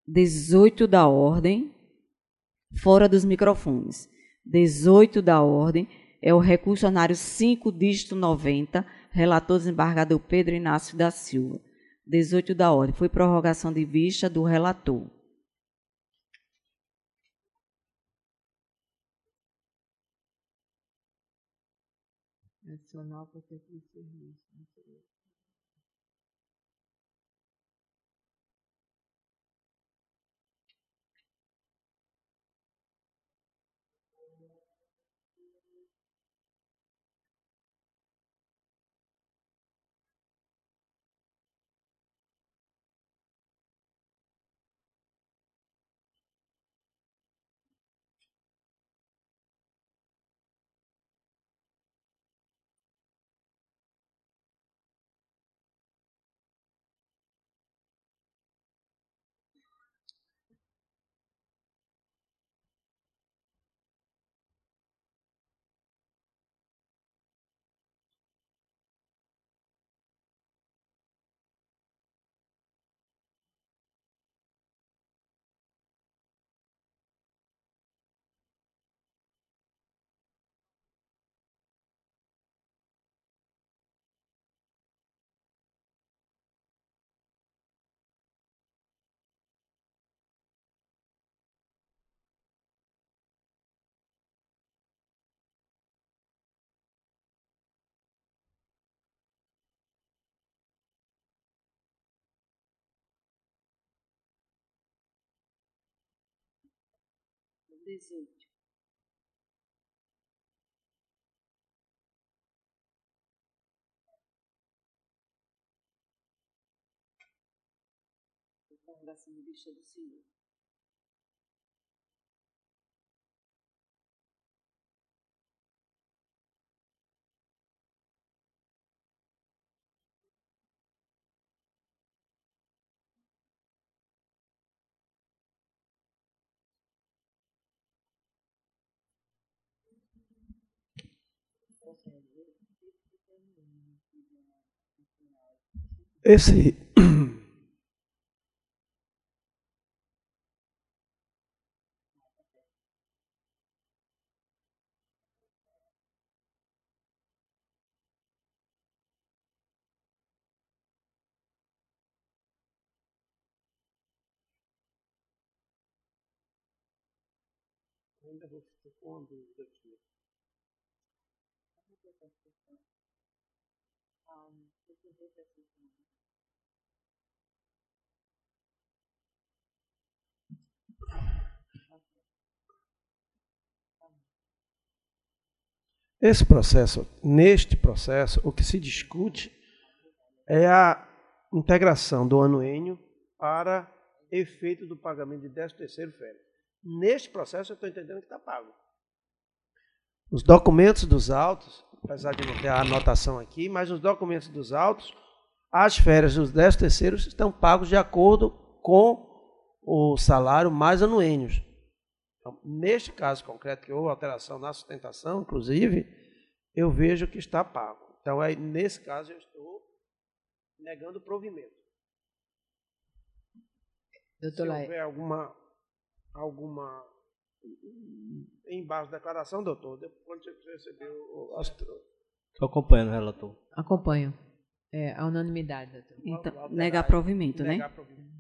18 da ordem, fora dos microfones. 18 da ordem é o recurso ordinário 5, dígito 90, relator desembargador Pedro Inácio da Silva. 18 da ordem, foi prorrogação de vista do relator. Adicional para ter de serviço. Prorrogação de vista do senhor. Esse ainda vou ficar com uma dúvida aqui. Neste processo, o que se discute é a integração do anuênio para efeito do pagamento de 13º férias. Neste processo, eu estou entendendo que está pago. Os documentos dos autos, apesar de não ter a anotação aqui, mas os documentos dos autos, as férias dos 13º estão pagos de acordo com o salário mais anuênios. Então, neste caso concreto, que houve alteração na sustentação, inclusive, eu vejo que está pago. Então, aí, nesse caso, eu estou negando o provimento. Doutor Se houver alguma embaixo da declaração, doutor, depois quando você receber Estou acompanhando, relator. Acompanho. A unanimidade, doutor. Então, negar provimento, né? Negar provimento.